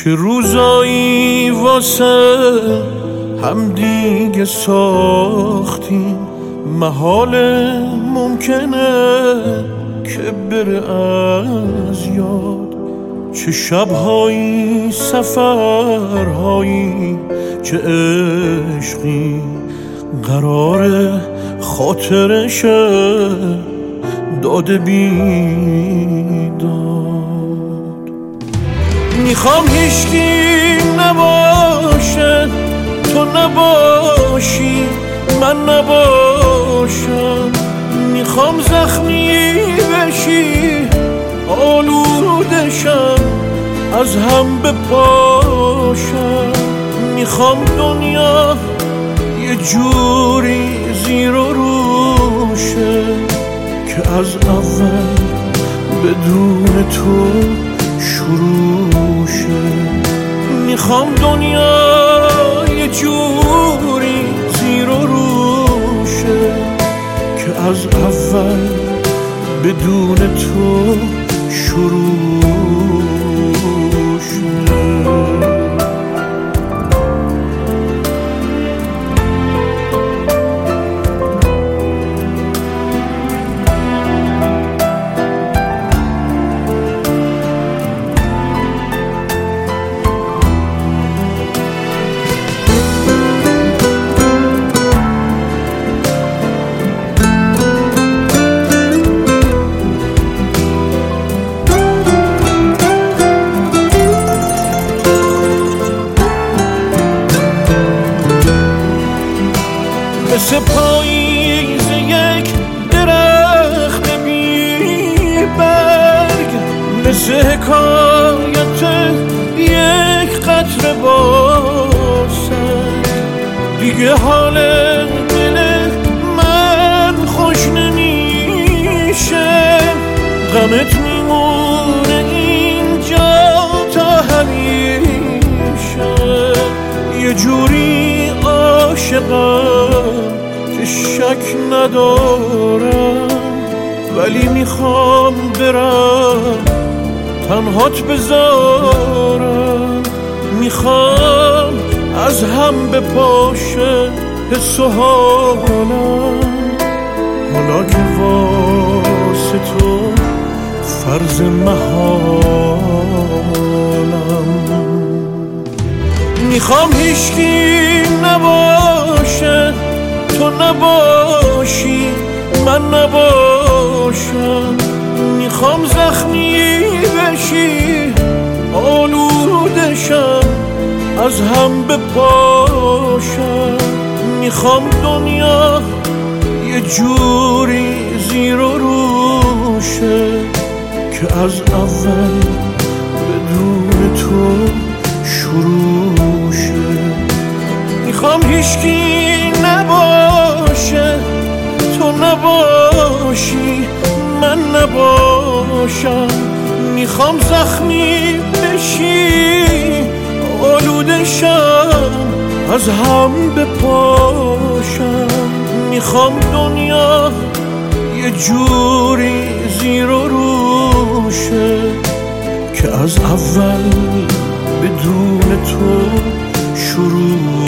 که روزایی واسه هم دیگه ساختیم، محاله ممکنه که بره از یاد. چه شبهایی، سفرهایی، چه عشقی قرار خاطرشه داده بیداد. میخوام هیچکی نباشه، تو نباشی، من نباشم. میخوام زخمی بشی، آلودشم، از هم بپاشم. میخوام دنیا یه جوری زیر و روشه که از اول بدون تو شروع شه. میخوام دنیا یه جوری زیر و روشه که از اول بدون تو شروع شه. مثل پاییز یک درخت بی برگ، مثل حکایت یک قطره باسد. دیگه حال دل من خوش نمیشه، غمت میمونه اینجا تا همیشه. یه جوری عاشقم که شک ندارم، ولی میخوام برم تنهات بذارم. میخوام از هم بپاشه حس و حالم، حالا که واسه تو فرض محالم. میخوام هیچکی نباشه، تو نباشی، من نباشم. میخوام زخمی بشی، آلودشم، از هم بپاشم. میخوام دنیا یه جوری زیر و روشه که از اول بدون تو شروع شه. میخوام هیچکی نباشه، تو نباشی، من نباشم. میخوام زخمی بشی، آلودشم، از هم بپاشم. میخوام دنیا یه جوری زیر و روشه که از اول بدون تو شروع